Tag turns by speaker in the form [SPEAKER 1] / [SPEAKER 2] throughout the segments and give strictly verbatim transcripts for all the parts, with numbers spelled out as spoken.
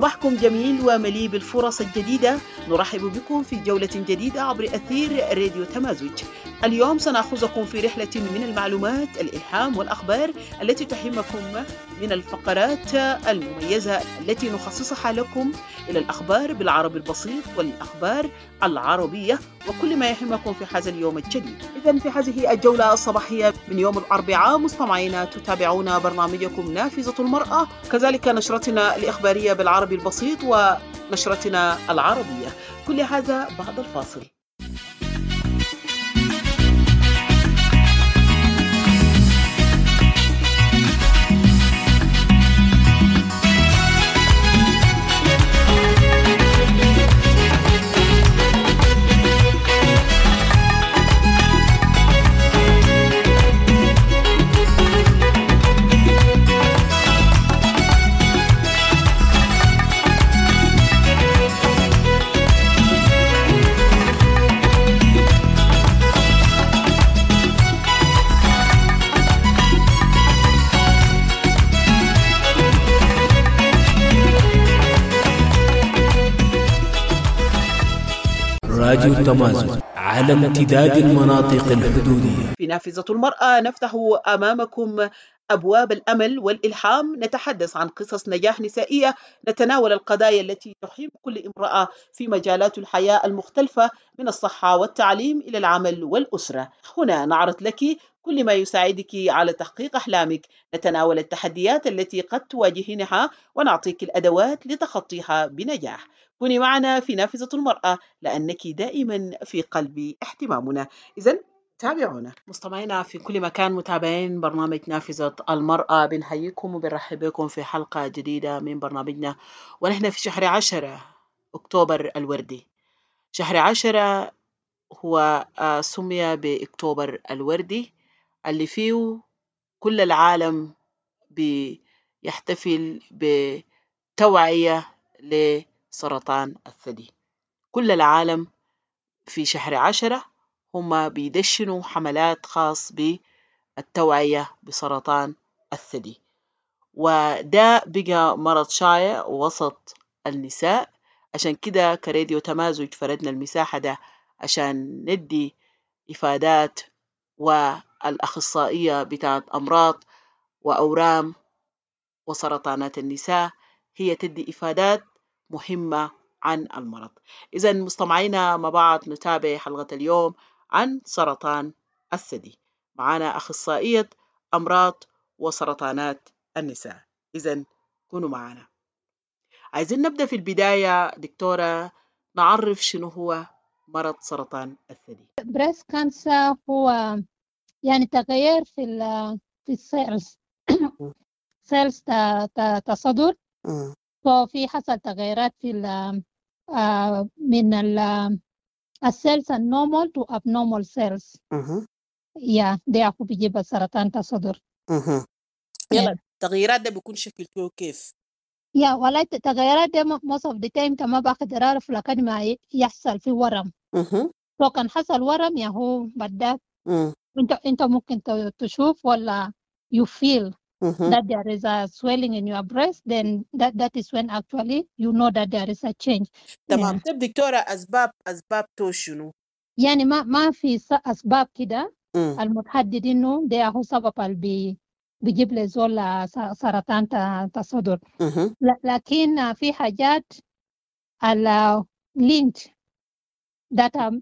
[SPEAKER 1] صباحكم جميل ومليء بالفرص الجديدة. نرحب بكم في جولة جديدة عبر أثير راديو تمازج. اليوم سنأخذكم في رحلة من المعلومات، الإلهام والأخبار التي تهمكم، من الفقرات المميزة التي نخصصها لكم إلى الأخبار بالعربي البسيط والأخبار العربية وكل ما يهمكم في هذا اليوم الجديد. إذن في هذه الجولة الصباحية من يوم الأربعاء مستمعينا تتابعون برنامجكم نافذة المرأة، كذلك نشرتنا الإخبارية بالعربي البسيط ونشرتنا العربية، كل هذا بعد الفاصل.
[SPEAKER 2] راديو تمازج على امتداد المناطق الحدودية.
[SPEAKER 1] في نافذة المرأة نفتح أمامكم أبواب الأمل والإلهام، نتحدث عن قصص نجاح نسائية، نتناول القضايا التي تهم كل امرأة في مجالات الحياة المختلفة من الصحة والتعليم إلى العمل والأسرة. هنا نعرض لك كل ما يساعدك على تحقيق أحلامك، نتناول التحديات التي قد تواجهنها ونعطيك الأدوات لتخطيها بنجاح. كوني معنا في نافذة المرأة لأنك دائما في قلب اهتمامنا. إذن تابعونا مستمعينا في كل مكان، متابعين برنامج نافذة المرأة، بنحييكم وبنرحب بكم في حلقة جديدة من برنامجنا، ونحن في شهر عشرة أكتوبر الوردي. شهر عشرة هو سمي بأكتوبر الوردي اللي فيه كل العالم بيحتفل بتوعية لسرطان الثدي. كل العالم في شهر عشرة هم بيدشنوا حملات خاص بالتوعية بسرطان الثدي، وده بقى مرض شائع وسط النساء. عشان كده كراديو تمازج فردنا المساحة ده عشان ندي إفادات، والأخصائية بتاعت أمراض وأورام وسرطانات النساء هي تدي إفادات مهمة عن المرض. إذن مستمعينا مع بعض نتابع حلقة اليوم عن سرطان الثدي. معنا أخصائية أمراض وسرطانات النساء. إذن كونوا معنا. عايزين نبدأ في البداية دكتورة، نعرف شنو هو مرض سرطان الثدي.
[SPEAKER 3] بريست كانسر هو يعني تغير في ال في السيلز سيلز تصدر، ففي حصل تغيرات في ال من ال السيلز النورمال تو abnormal cells. يا ده هو بيجيب سرطان تصدر.
[SPEAKER 1] يلا التغييرات ده بيكون شكله كيف؟
[SPEAKER 3] يا والله التغيرات ده most of the time انت ما بقدر اعرف لكن ما يحصل في ورم. لو كان حصل ورم يا هو بدك انت انت ممكن تشوف ولا you feel that there is a swelling in your breast, then that that is when actually you know that there is a change.
[SPEAKER 1] تمام. طيب دكتورة، أسباب أسباب تو شنو؟
[SPEAKER 3] يعني ما ما في أسباب كده المتحدد إنه ده هو سبب اللي بيجيب لزول سرطان تصدر، لكن في حاجات على linked data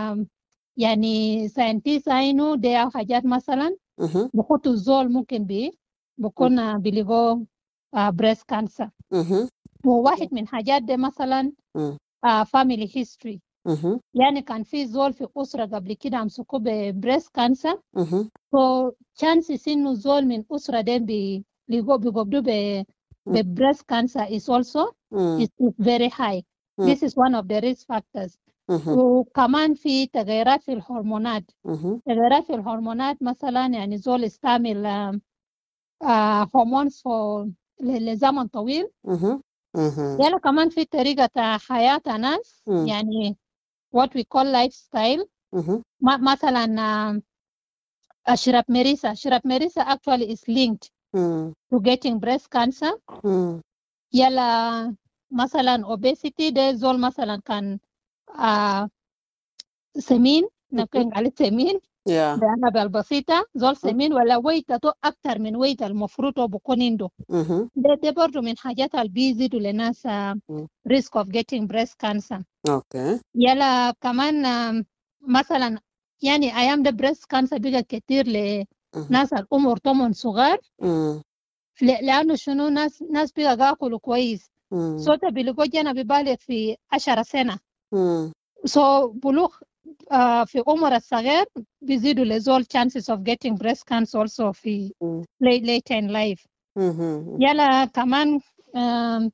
[SPEAKER 3] يعني scientists إنه ده حاجات مثلا بخطو زول ممكن بي بكون بيلغو breast cancer. وواحد من حاجات ده مثلا family history، يعني كان في زول في أسرة قبل كده أمسكوا ببريست كانسر، so chances إنه زول من أسرة ده بيلغو بيقبضوا ببريست cancer is also is, is very high. This is one of the risk factors. وكمان في تغيرات في الهرمونات. تغيرات في الهرمونات مثلا يعني زول استعمل هرمونز لزمن طويل، يعني كمان في طريقة حياة ناس يعني what we call lifestyle. مثلا أشرب مريسة أشرب مريسة actually is linked to getting breast cancer. يلا مثلا obesity ده زول مثلا كان آه سمين نكون عليه سمين
[SPEAKER 1] yeah.
[SPEAKER 3] بعنبة البسيطة زول سمين ولا ويته أكتر من ويت المفروض بكون عنده
[SPEAKER 1] mm-hmm.
[SPEAKER 3] ده ده برضو من حاجات اللي بيزيدوا لناس
[SPEAKER 1] mm.
[SPEAKER 3] risk of getting breast cancer.
[SPEAKER 1] okay.
[SPEAKER 3] يلا كمان مثلا يعني أيام ده breast cancer بيجي كتير لناس الأمور طمن صغار
[SPEAKER 1] mm.
[SPEAKER 3] لأنه شنو ناس ناس بيجي يأكلوا كويس
[SPEAKER 1] mm.
[SPEAKER 3] صوته بيلقوا جنا ببالغ في عشرة سنة
[SPEAKER 1] mm.
[SPEAKER 3] so بلوغ uh, في عمر الصغير بيزيدوا لزول chances of getting breast cancer also في
[SPEAKER 1] mm.
[SPEAKER 3] late, late in life.
[SPEAKER 1] mm-hmm.
[SPEAKER 3] يلا كمان uh,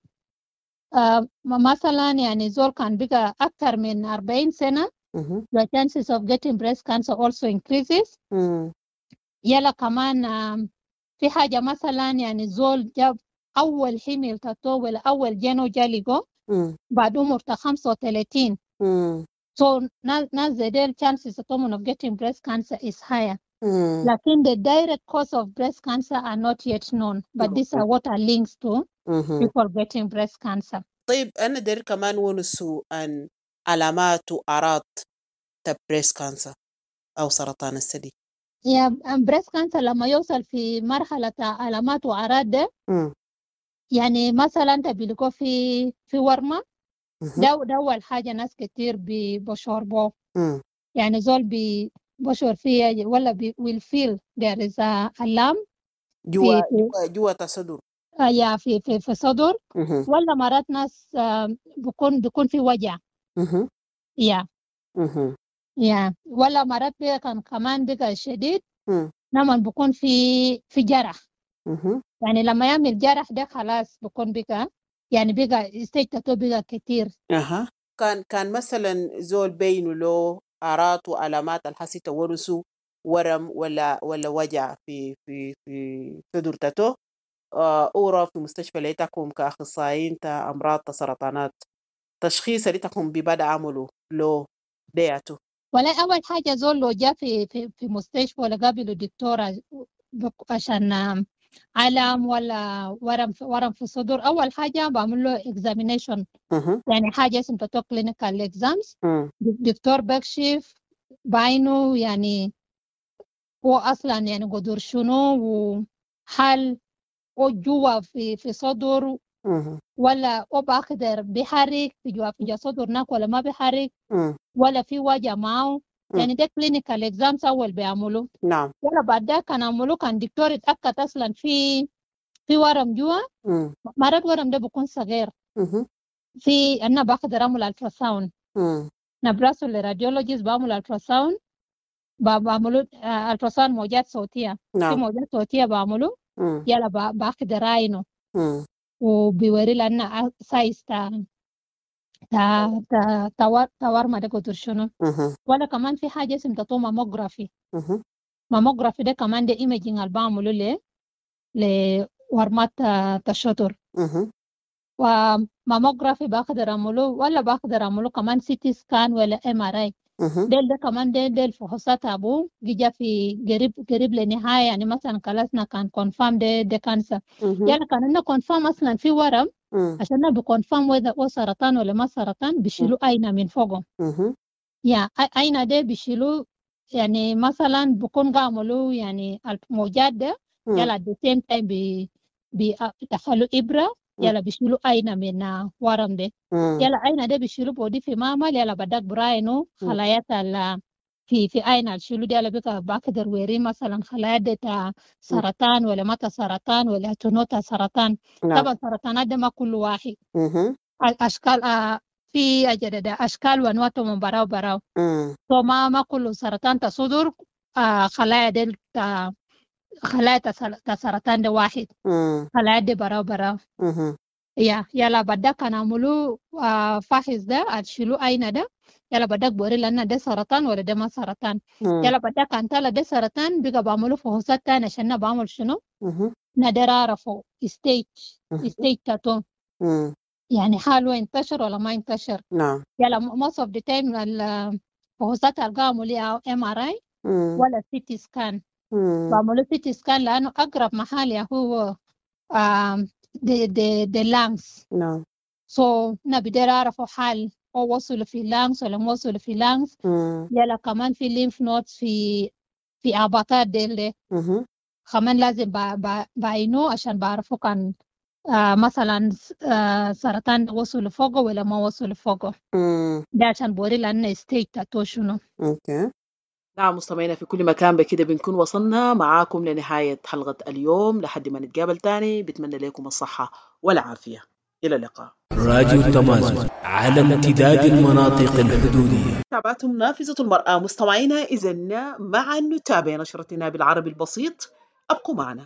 [SPEAKER 3] uh, مثلا يعني زول كان بقى أكثر من أربعين سنة
[SPEAKER 1] mm-hmm.
[SPEAKER 3] the chances of getting breast cancer also increases.
[SPEAKER 1] mm.
[SPEAKER 3] يلا كمان uh, في حاجة مثلا يعني زول جاب أول حمل تطو ولا أول جنو جاليجو
[SPEAKER 1] mm.
[SPEAKER 3] بعد عمر خمسة وثلاثين
[SPEAKER 1] mm.
[SPEAKER 3] so nas the chances of getting breast cancer is higher.
[SPEAKER 1] mm.
[SPEAKER 3] لكن the direct cause of breast cancer are not yet known but these are what are links to
[SPEAKER 1] mm-hmm.
[SPEAKER 3] people getting breast cancer.
[SPEAKER 1] طيب أنا داير كمان ونسو عن علامات وأعراض تب breast cancer أو سرطان الثدي.
[SPEAKER 3] يا breast cancer لما يوصل في مرحلة علامات وأعراض ده
[SPEAKER 1] mm.
[SPEAKER 3] يعني مثلا انت بيلقوا في في ورمة
[SPEAKER 1] mm-hmm.
[SPEAKER 3] ده ده أول حاجة ناس كتير بيشربوه
[SPEAKER 1] mm.
[SPEAKER 3] يعني زول بيشعر فيه ولا بي will feel there is a alarm
[SPEAKER 1] جوا
[SPEAKER 3] في
[SPEAKER 1] جوا جوا تصدر
[SPEAKER 3] يا في في في صدر
[SPEAKER 1] mm-hmm.
[SPEAKER 3] ولا مرات ناس بيكون بيكون في وجع
[SPEAKER 1] mm-hmm.
[SPEAKER 3] يا
[SPEAKER 1] mm-hmm.
[SPEAKER 3] يا ولا مرات كان كمان بقى شديد
[SPEAKER 1] mm.
[SPEAKER 3] لما بيكون في في جرح
[SPEAKER 1] mm-hmm.
[SPEAKER 3] يعني لما يعمل جرح ده خلاص بيكون بقى يعني بقى استيقظته بقى كتير.
[SPEAKER 1] أها كان كان مثلا زول بينه له أعراض وعلامات الحسي تورثه ورم ولا ولا وجع في في في صدرته أورا في مستشفى ليتكم كأخصائيين تا أمراض سرطانات تشخيص ليتكم ببدأ عمله له دياتو
[SPEAKER 3] ولا أول حاجة زول لو جاء في في في مستشفى ولا قابله دكتورة عشان علم ولا ورم ورم في الصدر أول حاجة بعمل له examination
[SPEAKER 1] uh-huh.
[SPEAKER 3] يعني حاجة اسمها clinical exams uh. دكتور بكشف بعينه يعني هو أصلا يعني قدر شنو وحل أو جوا في في صدر
[SPEAKER 1] uh-huh.
[SPEAKER 3] ولا أو بقدر بيحرك في جوا في صدر ناك ولا ما بيحرك uh. ولا في وجع معه يعني ده clinical exams أول بيعملوا
[SPEAKER 1] نعم
[SPEAKER 3] ولا بعد ده كان عملوا كان دكتور اتأكد أصلا في في ورم جوا
[SPEAKER 1] uh.
[SPEAKER 3] مرات ورم ده بيكون صغير uh-huh. في أنا بقدر أعمل التراساوند uh. نبرسه للراديولوجيست بعمل التراساوند بعملوا التراساوند موجات صوتية نعم. في موجات صوتية بعملوا uh. يلا بقدر راينه uh. وبيوري لنا سايز تا تا تا تا تورمة ده قدر شنو uh-huh. ولا كمان في حاجة اسمها ماموغرافي uh-huh. ماموغرافي ده كمان ده ايميجينج اللي بعمله له لورمات الشطر uh-huh. وماموغرافي بقدر اعمله ولا بقدر اعمله كمان سيتي سكان ولا ام ار اي ديل ده كمان ديل ديل فحوصات ابو جا في قريب قريب لنهايه يعني مثلا خلصنا كان كونفيرم ده ده كانسر uh-huh. يعني كان لنا كونفيرم اصلا في ورم uh-huh. عشان بكونفيرم اذا هو سرطان ولا ما سرطان بيشيلوا uh-huh. عينه من فوقه uh-huh. يعني عينه ده بيشيلوا يعني مثلا بكون قاملوا يعني الموجات ده uh-huh. يلا at the same time بي بيدخلوا ابره يلا بيشيلوا عينه من ورم ده mm. يلا عينه ده بيشيلوا بودي في معمل يلا بدك براينو خلايا mm. في في عينه الشيلوا دي يلا بقى بقدر ويري مثلا خلايا ده سرطان ولا متى سرطان ولا تنوتا سرطان no. طبعا سرطانات ده ما كل واحد mm-hmm. الاشكال آه في اجدد اشكال وانواع من براو براو mm. تو ما ما كل سرطان تصدر آه خلايا ده خلايا سرطان ده واحد mm. خلايا ده براو براو mm-hmm. يا يلا بدك نعملوا آه فحص ده اشيلوا عينه ده يلا بدك بوري لنا ده سرطان ولا ده ما سرطان mm. يلا بدك انت لا ده سرطان بقى بعملوا فحوصات ثانيه عشان بعمل شنو mm-hmm. نقدر اعرفه ستيج mm-hmm. ستيج تاتو mm. يعني حاله ينتشر ولا ما ينتشر نعم يلا most of the time الفحوصات اللي بعملوا ام ار اي ولا سيتي سكان بعملوا سيتي سكان لانه اقرب محل هو آه the the the lungs no. سو نبدأ أعرفوا حال أو وصلوا في لانس ولا ما وصلوا في لانس. يلا كمان في ليمف نودز في في أباطات ديل كمان لازم بعينه عشان بعرفوا كان آه مثلا آه سرطان وصل فوقه ولا ما وصل فوقه. ده عشان بوري لأن ستيج تاتو شنو.
[SPEAKER 1] اوكي. نعم مستمعينا في كل مكان، بكده بنكون وصلنا معاكم لنهاية حلقة اليوم. لحد ما نتقابل تاني بتمنى لكم الصحة والعافية. إلى اللقاء.
[SPEAKER 2] راديو تمازن على امتداد المناطق الحدودية.
[SPEAKER 1] تابعتم نافذة المرأة مستمعينا، إذن معا نتابع نشرتنا بالعربي البسيط. أبقوا معنا.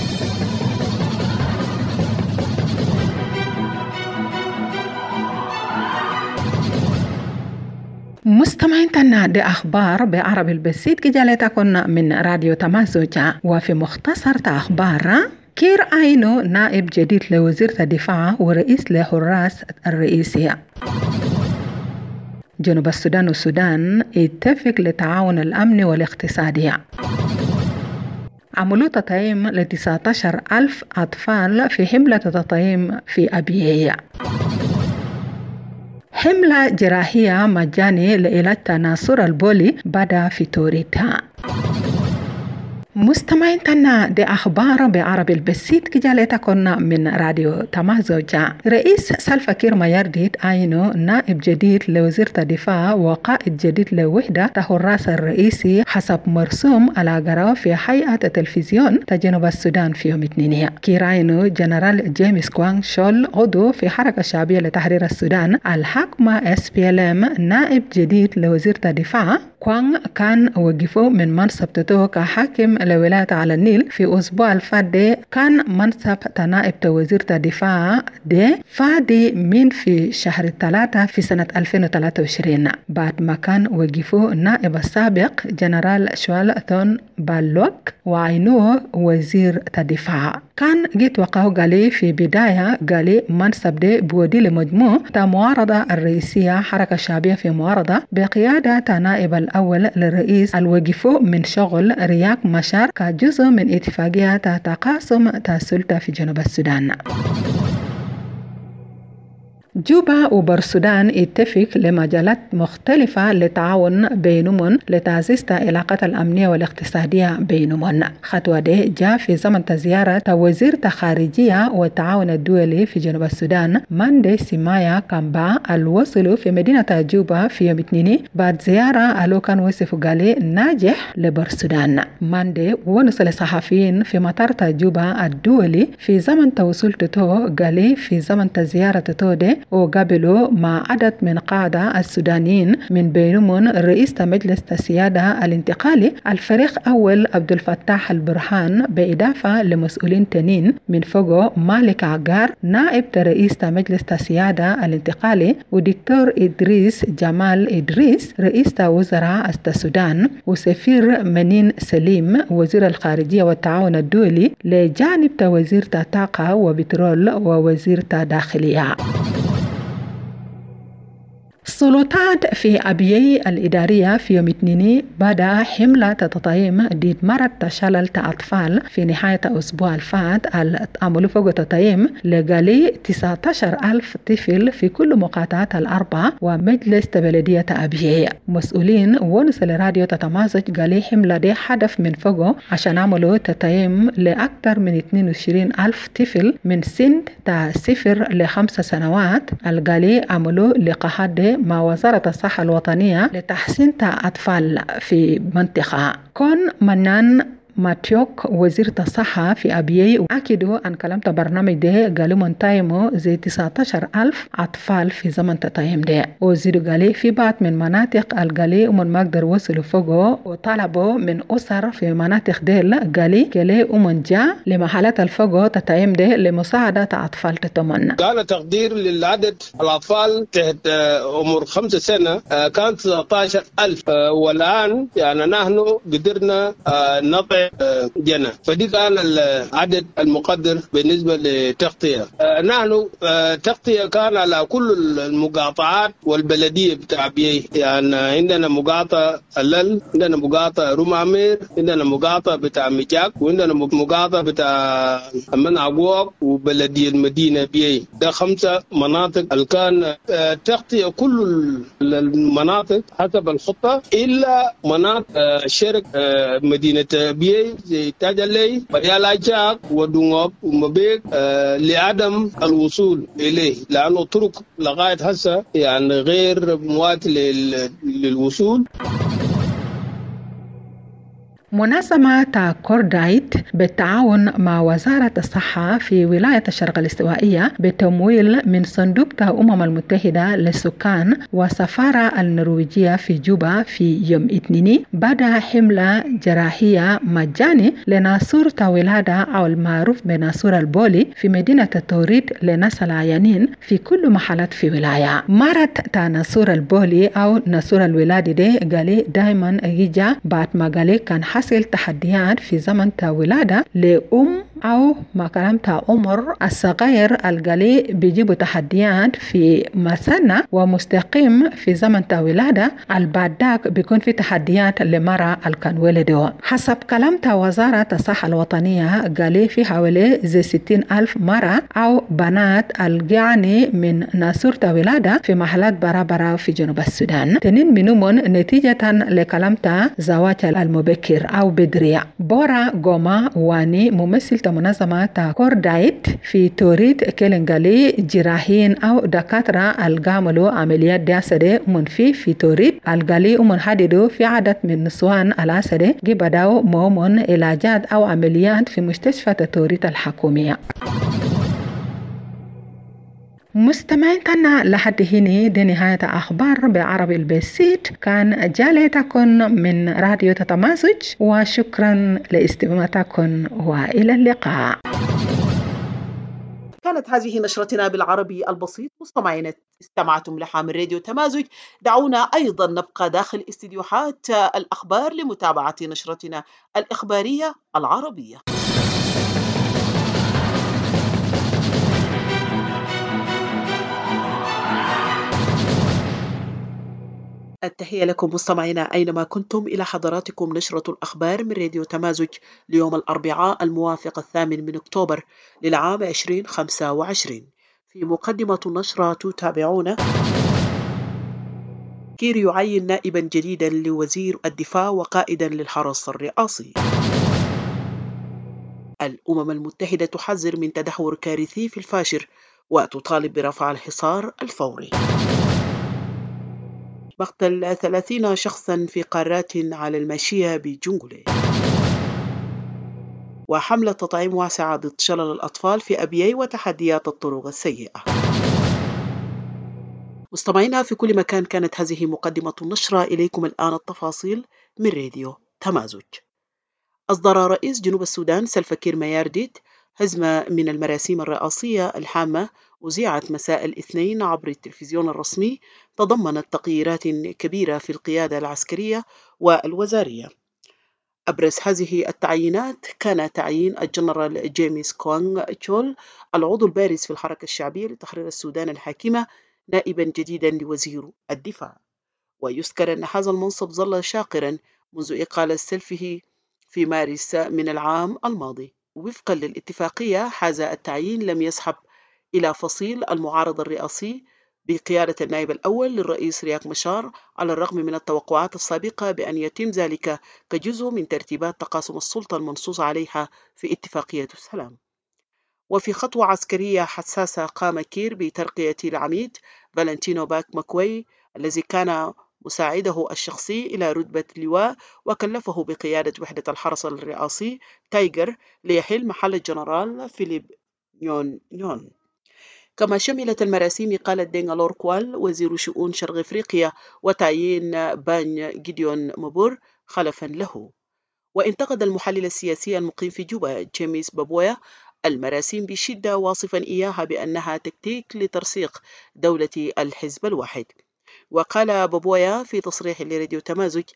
[SPEAKER 4] مستمعين تنا دي أخبار بعربي البسيط كجالتكن من راديو تمازوجا. وفي مختصر أخبار، كير آينو نائب جديد لوزير الدفاع ورئيس لحراس الرئيسية. جنوب السودان والسودان اتفق للتعاون الأمني والاقتصادي. عملوا تطعيم ل تسعة عشر ألف أطفال في حملة تطعيم في أبيية. حملة جراحية مجاني لعلاج تناسر البولي بدأ في توريتها. مستمعين تنا دي أخبار بعربي البسيط كجالتكن من راديو تمازوجا. رئيس سلفا كير مايرديد آينو نائب جديد لوزير الدفاع وقائد جديد لوحدة تحراس الرئيسي حسب مرسوم الأجراء في هيئة التلفزيون تجنوب السودان في يوم اثنين. كير آينو جنرال جيمس كوان شول عضو في حركة الشعبية لتحرير السودان الحاكمة إس بي إل إم نائب جديد لوزير الدفاع. كوان كان وقفوا من منصب تتو كحاكم لولاية على النيل في أسبوع الفادي. كان منصب تنائب وزير الدفاع دي فادي من في شهر ثلاثة في سنة ألفين وثلاثة وعشرين بعد ما كان وقفوا نائب السابق جنرال شوال ثون بالوك وعينوه وزير الدفاع. كان جيت وقعه قالي في بداية قالي منصب دي بودي لمجموع معارضة الرئيسية حركة الشعبية في معارضة بقيادة نائب الأول للرئيس الوقفوا من شغل رياك مشار كجزء من اتفاقية تقاسم السلطة في جنوب السودان. جوبا وبرسودان اتفق لمجالات مختلفة للتعاون بينهم لتعزيز العلاقات الأمنية والاقتصادية بينهم. خطوة دي جاء في زمن زيارة وزير الخارجية والتعاون الدولي في جنوب السودان ماندي سيمايا كامبا الوصل في مدينة جوبا في يوم اثنين بعد زيارة ألو كان وصف قالي ناجح لبرسودان. ماندي ونص الصحفيين في مطار جوبا الدولي في زمن توصل تتو قالي في زمن زيارة تتو دي وقابلوا مع عدد من قادة السودانيين من بينهم رئيس مجلس السيادة الانتقالي الفريق أول عبد الفتاح البرهان بإضافة لمسؤولين تانين من فوقه مالك عقار نائب رئيس مجلس السيادة الانتقالي ودكتور إدريس جمال إدريس رئيس وزراء السودان وسفير منين سليم وزير الخارجية والتعاون الدولي لجانب وزير الطاقة وبترول ووزير الداخلية. السلطات في أبيي الإدارية في يوم اثنين بدأ حملة تطعيم ضد مرض تشلل أطفال في نهاية الأسبوع الفات. عملوا فوق تطعيم لقالي تسعة عشر ألف طفل في كل مقاطعات الأربعة ومجلس بلدية أبيي. مسؤولين ونس لراديو تتمازج قالي حملة دي هدف من فوقه عشان عملوا تطعيم لأكثر من اثنين وعشرين ألف طفل من سن صفر لخمس سنوات. القالي عملوا لقاءات دي مع وزارة الصحة الوطنية لتحسين الأطفال في منطقة. كون منان ماتيوك وزير الصحة في أبيي وأكدوا أن كلمة برنامج ده قالوا منتايمو زي تسعة عشر ألف أطفال في زمن تطعيم ده. وزيروا قالي في بعض من مناطق القالي ومن ما قدر وصلوا فوقه وطلبوا من أسر في مناطق ديل قالي قالي ومن جاء لمحلات الفوقه تطعيم ده لمساعدة أطفال تتمنى.
[SPEAKER 5] كان تقدير للعدد الأطفال تحت عمر خمس سنة كان تسعة عشر ألف والآن يعني نحن قدرنا نطعم ومئة جنة، فدي كان العدد المقدر بالنسبة لتغطية. نحن تغطية كان على كل المقاطعات والبلدية بتاع بيي، يعني عندنا مقاطعة اللل، عندنا مقاطعة رومامير، عندنا مقاطعة بتاع مجاك، وعندنا مقاطعة بتاع منعقوق وبلدية المدينة بيي. ده خمسة مناطق اللي كان تغطية كل المناطق حسب الخطة إلا مناطق شرق مدينة بيي زي تاجالي بريالاجاك ودونغوب ومبيك لعدم الوصول إليه، لأنه طرق لغاية هسه يعني غير مواتي للوصول.
[SPEAKER 4] منظمة كوردايت بالتعاون مع وزارة الصحة في ولاية الشرق الاستوائية بتمويل من صندوق الأمم المتحدة للسكان والسفارة النرويجية في جوبا في يوم اثنين بدأ حملة جراحية مجاني لناسور الولادة أو المعروف بناسور البولي في مدينة التوريد لناس العيانين في كل محلات في ولاية. مرض ناسور البولي أو ناسور الولادة ده قالي دايما يجي بعد ما قالي كان حصل تحديات في زمن الولادة لأم أو ما كلمتها عمر الصغير القلي بيجيبوا تحديات في مسنة ومستقيم في زمن الولادة البعدك بيكون في تحديات لمرأة الكان ولده. حسب كلمتها وزارة الصحة الوطنية قالي في حوالي زي ستين ألف مرأة أو بنات الجاني من ناسورة ولادة في محلات برابرة في جنوب السودان تنين منهم نتيجة لكلمتها زواج المبكر أو بدرية. بورا غوما واني ممثل منظمة كوردايت في توريد كيلنغالي جراحين أو دكاترة القاملوا عمليات داسدة من في في توريد القالي ومن حددوا في عدد من نسوان الأسدة جبداو مومن علاجات أو عمليات في مستشفى توريد الحكومية. مستمعينا لحد هنا دي نهاية أخبار بعربي البسيط، كان جاليتكم من راديو تتمازج، وشكرا لاستماعتكم وإلى اللقاء.
[SPEAKER 1] كانت هذه نشرتنا بالعربي البسيط. مستمعين استمعتم لها من راديو تمازج. دعونا أيضا نبقى داخل استديوهات الأخبار لمتابعة نشرتنا الإخبارية العربية. التحية لكم مستمعينا أينما كنتم. إلى حضراتكم نشرة الأخبار من راديو تمازج ليوم الأربعاء الموافق الثامن من أكتوبر للعام عشرين خمسة وعشرين. في مقدمة النشرة تتابعون: كير يعين نائبا جديدا لوزير الدفاع وقائدا للحرس الرئاسي. الأمم المتحدة تحذر من تدهور كارثي في الفاشر وتطالب برفع الحصار الفوري. مقتل ثلاثين شخصا في قارات على الماشية بجنغولي. وحملة تطعيم واسعة ضد شلل الأطفال في أبيي وتحديات الطرق السيئة. مستمعينا في كل مكان، كانت هذه مقدمة النشرة. إليكم الآن التفاصيل من راديو تمازج. أصدر رئيس جنوب السودان سلفا كير ميارديت هزمة من المراسيم الرئاسية الحامة أذيعت مساء الاثنين عبر التلفزيون الرسمي، تضمنت تغييرات كبيرة في القيادة العسكرية والوزارية. أبرز هذه التعيينات كان تعيين الجنرال جيمس كوانغ تشول العضو البارز في الحركة الشعبية لتحرير السودان الحاكمة نائبا جديدا لوزير الدفاع. ويذكر أن هذا المنصب ظل شاقرا منذ إقالة سلفه في مارس من العام الماضي. وفقا للاتفاقية، هذا التعيين لم يسحب إلى فصيل المعارضة الرئاسي بقيادة النائب الأول للرئيس رياك مشار، على الرغم من التوقعات السابقة بأن يتم ذلك كجزء من ترتيبات تقاسم السلطة المنصوص عليها في اتفاقية السلام. وفي خطوة عسكرية حساسة، قام كير بترقية العميد فالنتينو باك ماكوي الذي كان مساعده الشخصي إلى رتبة لواء، وكلفه بقيادة وحدة الحرس الرئاسي تايجر ليحل محل الجنرال فيليب نيون نيون. كما شملت المراسيم إقالة دينغالور كوال وزير شؤون شرق إفريقيا وتعيين بان جيديون مبور خلفا له. وانتقد المحلل السياسي المقيم في جوبا جيميس بابويا المراسيم بشدة، واصفا إياها بأنها تكتيك لترسيخ دولة الحزب الواحد. وقال بابويا في تصريح لراديو تمازج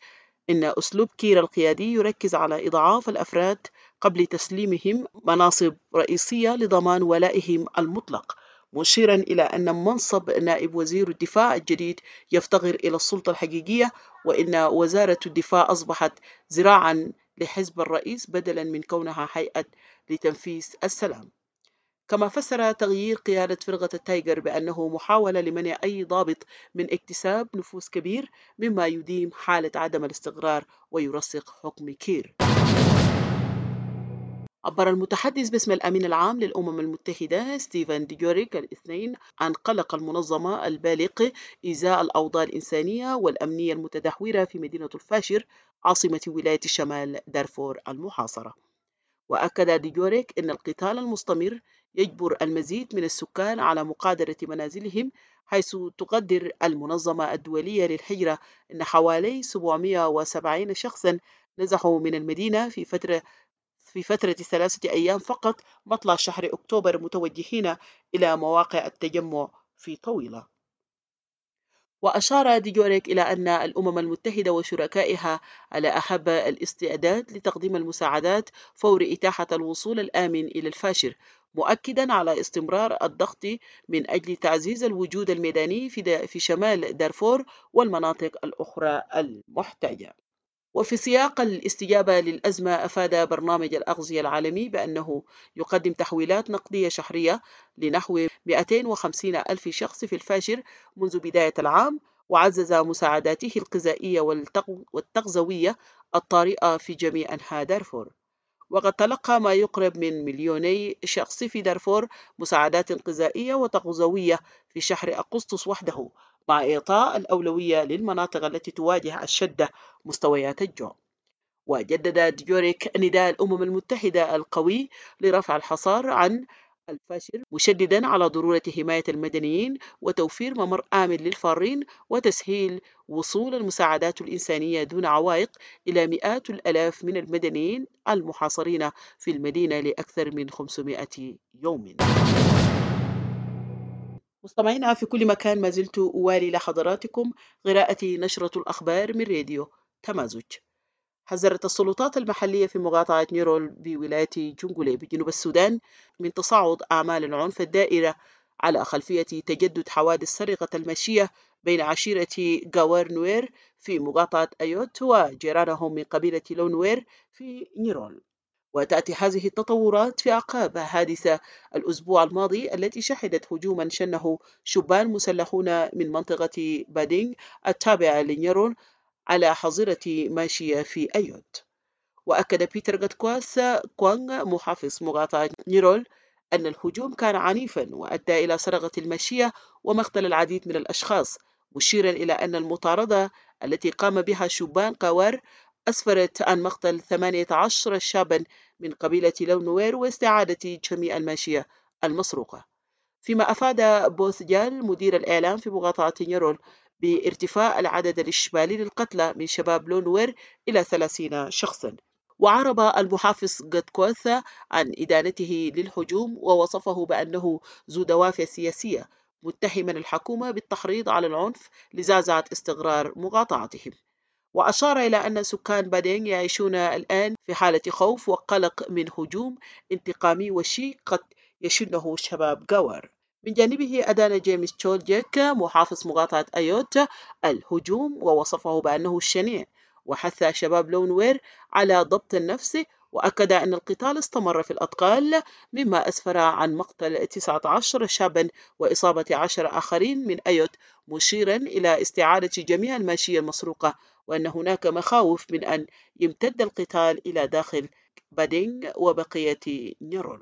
[SPEAKER 1] إن أسلوب كير القيادي يركز على إضعاف الأفراد قبل تسليمهم مناصب رئيسية لضمان ولائهم المطلق، مشيرا إلى أن منصب نائب وزير الدفاع الجديد يفتقر إلى السلطة الحقيقية، وإن وزارة الدفاع أصبحت ذراعا لحزب الرئيس بدلا من كونها هيئة لتنفيذ السلام. كما فسر تغيير قيادة فرقة التايجر بأنه محاولة لمنع أي ضابط من اكتساب نفوذ كبير، مما يديم حالة عدم الاستقرار ويرسخ حكم كير. عبر المتحدث باسم الأمين العام للأمم المتحدة ستيفن ديجوريك الاثنين عن قلق المنظمة البالغ إزاء الأوضاع الإنسانية والأمنية المتدهورة في مدينة الفاشر عاصمة ولاية شمال دارفور المحاصرة. وأكد ديجوريك أن القتال المستمر يجبر المزيد من السكان على مغادرة منازلهم، حيث تقدر المنظمة الدولية للهجرة أن حوالي سبعمئة وسبعين شخصا نزحوا من المدينة في فترة في فترة ثلاثة أيام فقط مطلع شهر أكتوبر، متوجهين إلى مواقع التجمع في طويلة. وأشار ديجوريك إلى أن الأمم المتحدة وشركائها على أحب الاستعداد لتقديم المساعدات فور إتاحة الوصول الآمن إلى الفاشر، مؤكدا على استمرار الضغط من أجل تعزيز الوجود الميداني في, في شمال دارفور والمناطق الأخرى المحتاجة. وفي سياق الاستجابة للأزمة، أفاد برنامج الأغذية العالمي بأنه يقدم تحويلات نقدية شهرية لنحو مئتين وخمسين ألف شخص في الفاشر منذ بداية العام، وعزز مساعداته الغذائية والتغذوية الطارئة في جميع أنحاء دارفور. وقد تلقى ما يقرب من مليوني شخص في دارفور مساعدات غذائية وتغذوية في شهر أغسطس وحده، مع إعطاء الأولوية للمناطق التي تواجه أشد مستويات الجوع. وجدد ديجوريك نداء الأمم المتحدة القوي لرفع الحصار عن الفاشر، مشددا على ضرورة حماية المدنيين وتوفير ممر آمن للفارين وتسهيل وصول المساعدات الإنسانية دون عوائق إلى مئات الآلاف من المدنيين المحاصرين في المدينة لأكثر من خمسمئة يوم. مستمعينا في كل مكان، ما زلت أوالي لحضراتكم قراءة نشرة الأخبار من راديو تمازج. حذرت السلطات المحلية في مقاطعة نيرول بولاية جنجولي بجنوب السودان من تصاعد أعمال العنف الدائرة على خلفية تجدد حوادث سرقة الماشية بين عشيرة غاور نوير في مقاطعة أيوت وجيرانهم من قبيلة لو نوير في نيرول. وتأتي هذه التطورات في أعقاب حادثة الأسبوع الماضي التي شهدت هجوما شنه شبان مسلحون من منطقة بادينغ التابعة لنيرول على حظيرة ماشية في أيوت. وأكد بيتر غاتكواس كوانغ محافظ مقاطعة نيرول أن الهجوم كان عنيفا وأدى إلى سرقة الماشية ومقتل العديد من الأشخاص، مشيرا إلى أن المطاردة التي قام بها شبان قوار أسفرت عن مقتل ثمانية عشر شابا من قبيلة لو نوير واستعادة جميع الماشية المسروقة. فيما أفاد بوثجال مدير الإعلام في مقاطعة نيرول بارتفاع العدد الإجمالي للقتلى من شباب لو نوير إلى ثلاثين شخصا. وعرب المحافظ غاتكواس عن إدانته للهجوم ووصفه بأنه ذو دوافع سياسية، متهما الحكومة بالتحريض على العنف لزعزعة استقرار مقاطعتهم. وأشار إلى أن سكان بادينغ يعيشون الآن في حالة خوف وقلق من هجوم انتقامي وشيك قد يشنه شباب غاور. من جانبه أدان جيمس تشولجيك محافظ مقاطعة أيوت الهجوم ووصفه بأنه شنيع، وحث شباب لو نوير على ضبط النفس، وأكد أن القتال استمر في الأطقال مما أسفر عن مقتل تسعة عشر شابا وإصابة عشر آخرين من أيوت، مشيرا إلى استعادة جميع الماشية المسروقة، وأن هناك مخاوف من أن يمتد القتال إلى داخل بادينغ وبقية نيرول.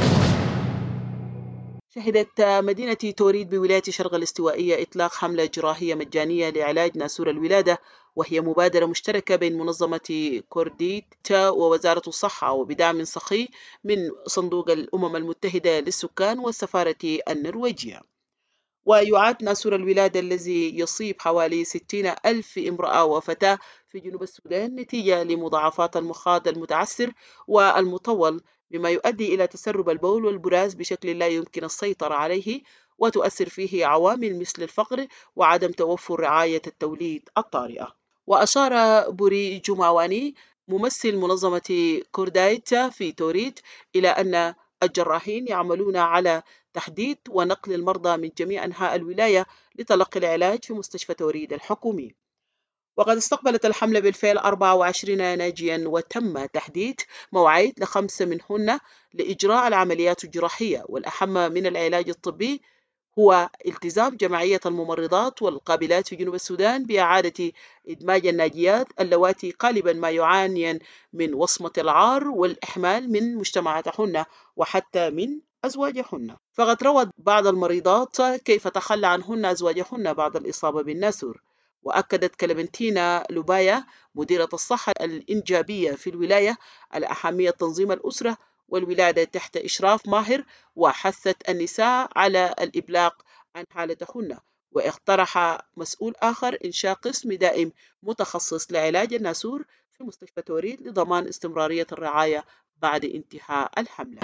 [SPEAKER 1] شهدت مدينة توريد بولاية شرق الاستوائية إطلاق حملة جراحية مجانية لعلاج ناسور الولادة، وهي مبادرة مشتركة بين منظمة كورديتا ووزارة الصحة وبدعم سخي من صندوق الأمم المتحدة للسكان والسفارة النرويجية. ويعد ناسور الولادة الذي يصيب حوالي ستين ألف امرأة وفتاة في جنوب السودان نتيجة لمضاعفات المخاض المتعسر والمطول، مما يؤدي إلى تسرب البول والبراز بشكل لا يمكن السيطرة عليه، وتؤثر فيه عوامل مثل الفقر وعدم توفر رعاية التوليد الطارئة. وأشار بوري جمعواني ممثل منظمة كوردايت في توريد إلى أن الجراحين يعملون على تحديد ونقل المرضى من جميع أنحاء الولاية لتلقي العلاج في مستشفى توريد الحكومي. وقد استقبلت الحملة بالفعل أربعة وعشرين ناجيا، وتم تحديد موعد لخمسة منهن لإجراء العمليات الجراحية. والأهم من العلاج الطبي هو التزام جمعية الممرضات والقابلات في جنوب السودان بإعادة إدماج الناجيات اللواتي غالبا ما يعانين من وصمة العار والإحمال من مجتمعاتهن وحتى من أزواجهن. فقد روت بعض المريضات كيف تخلى عنهن أزواجهن بعد الإصابة بالنسر. وأكدت كلمنتينا لوبايا مديرة الصحة الإنجابية في الولاية على أهمية تنظيم الأسرة والولادة تحت إشراف ماهر، وحثت النساء على الإبلاغ عن حالتهن. واقترح مسؤول آخر إنشاء قسم دائم متخصص لعلاج الناسور في مستشفى توريد لضمان استمرارية الرعاية بعد انتهاء الحملة.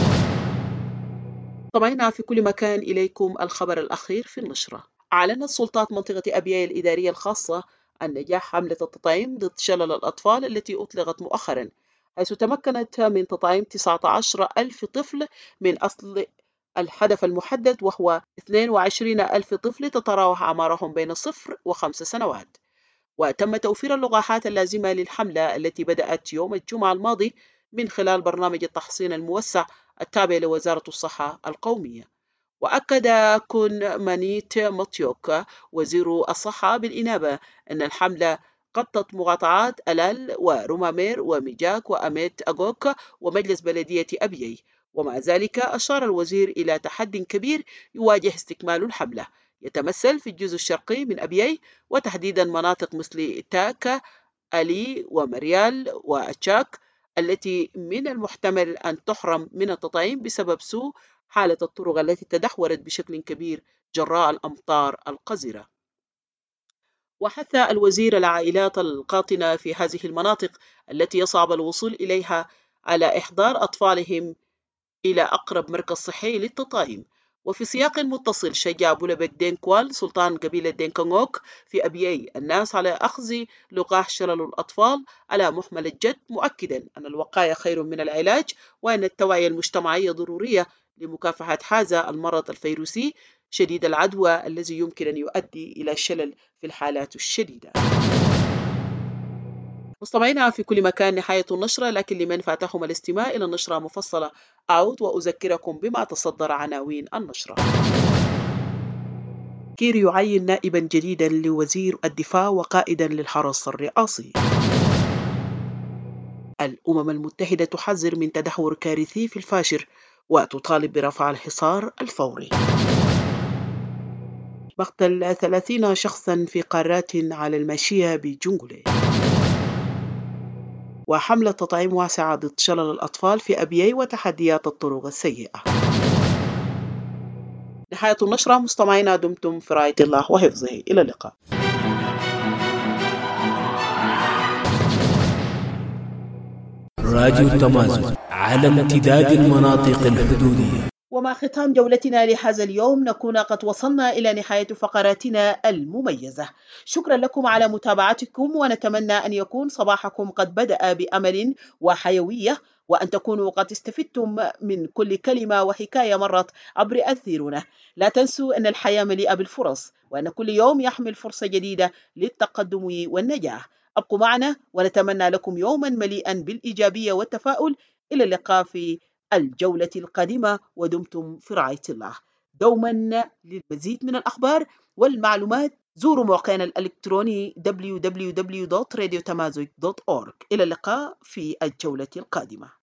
[SPEAKER 1] طبعنا في كل مكان إليكم الخبر الأخير في النشرة. أعلنت سلطات منطقة أبياي الإدارية الخاصة عن نجاح حملة التطعيم ضد شلل الأطفال التي أطلقت مؤخرا، حيث تمكنت من تطعيم تسعة عشر ألف طفل من أصل الهدف المحدد، وهو اثنين وعشرين ألف طفل تتراوح أعمارهم بين صفر وخمس سنوات. وتم توفير اللقاحات اللازمة للحملة التي بدأت يوم الجمعة الماضي من خلال برنامج التحصين الموسع التابع لوزارة الصحة القومية. وأكد كون مانيت مطيوك وزير الصحة بالإنابة أن الحملة غطت مقاطعات ألال ورومامير وميجاك وأميت أغوك ومجلس بلدية أبيي. ومع ذلك أشار الوزير إلى تحد كبير يواجه استكمال الحملة، يتمثل في الجزء الشرقي من أبيي، وتحديدا مناطق مثل تاكا ألي ومريال وأتشاك التي من المحتمل أن تحرم من التطعيم بسبب سوء حالة الطرق التي تدهورت بشكل كبير جراء الأمطار القذرة. وحث الوزير العائلات القاطنة في هذه المناطق التي يصعب الوصول إليها على إحضار أطفالهم إلى أقرب مركز صحي للتطعيم. وفي سياق متصل شجع بولبك دينكوال سلطان قبيلة دينكونغوك في أبيي الناس على أخذ لقاح شلل الأطفال على محمل الجد، مؤكدا أن الوقاية خير من العلاج، وأن التوعية المجتمعية ضرورية لمكافحة هذا المرض الفيروسي شديد العدوى الذي يمكن أن يؤدي إلى شلل في الحالات الشديدة. مستمعينا في كل مكان، نهاية النشرة، لكن لمن فاتهم الاستماع إلى النشرة مفصلة أعود وأذكركم بما تصدر عناوين النشرة. كير يعين نائبا جديدا لوزير الدفاع وقائدا للحرس الرئاسي. الأمم المتحدة تحذر من تدهور كارثي في الفاشر وتطالب برفع الحصار الفوري. مقتل ثلاثين شخصا في قارات على الماشية بجنغولي. وحملة تطعيم واسعة ضد شلل الأطفال في أبيي وتحديات الطرق السيئة. نهاية النشرة. مستمعينا دمتم في رعاية الله وحفظه، إلى اللقاء.
[SPEAKER 2] راديو التمازن على امتداد المناطق الحدودية.
[SPEAKER 1] ومع ختام جولتنا لهذا اليوم نكون قد وصلنا إلى نهاية فقراتنا المميزة. شكرا لكم على متابعتكم، ونتمنى أن يكون صباحكم قد بدأ بأمل وحيوية، وأن تكونوا قد استفدتم من كل كلمة وحكاية مرت عبر أثيرنا. لا تنسوا أن الحياة مليئة بالفرص، وأن كل يوم يحمل فرصة جديدة للتقدم والنجاح. أبقوا معنا ونتمنى لكم يوما مليئا بالإيجابية والتفاؤل. إلى اللقاء في الجولة القادمة، ودمتم في رعاية الله. دوما للمزيد من الأخبار والمعلومات زوروا موقعنا الإلكتروني دبليو دبليو دبليو دوت راديو تمازج دوت أورغ. إلى اللقاء في الجولة القادمة.